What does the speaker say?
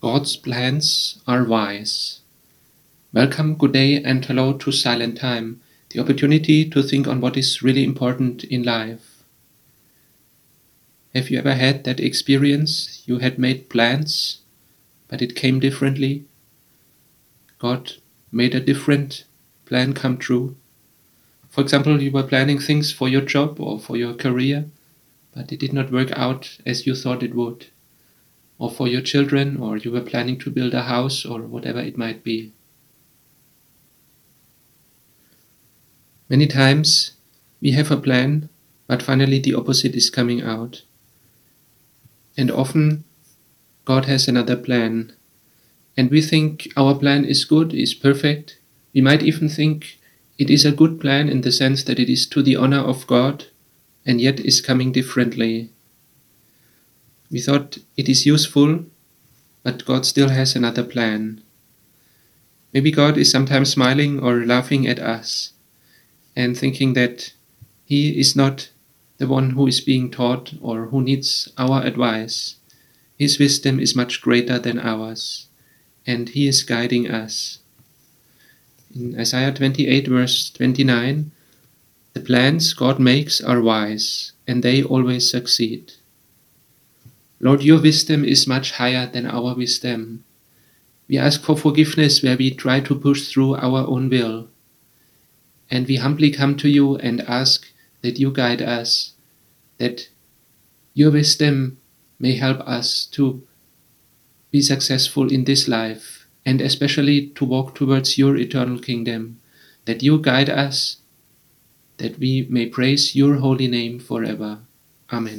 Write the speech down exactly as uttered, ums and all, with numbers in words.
God's plans are wise. Welcome, good day, and hello to Silent Time, the opportunity to think on what is really important in life. Have you ever had that experience? You had made plans, but it came differently. God made a different plan come true. For example, you were planning things for your job or for your career, but it did not work out as you thought it would. Or for your children, or you were planning to build a house, or whatever it might be. Many times we have a plan, but finally the opposite is coming out. And often God has another plan, and we think our plan is good, is perfect. We might even think it is a good plan in the sense that it is to the honor of God, and yet is coming differently. We thought it is useful, but God still has another plan. Maybe God is sometimes smiling or laughing at us and thinking that He is not the one who is being taught or who needs our advice. His wisdom is much greater than ours, and He is guiding us. In Isaiah twenty-eight, verse twenty-nine, the plans God makes are wise, and they always succeed. Lord, your wisdom is much higher than our wisdom. We ask for forgiveness where we try to push through our own will. And we humbly come to you and ask that you guide us, that your wisdom may help us to be successful in this life, and especially to walk towards your eternal kingdom, that you guide us, that we may praise your holy name forever. Amen.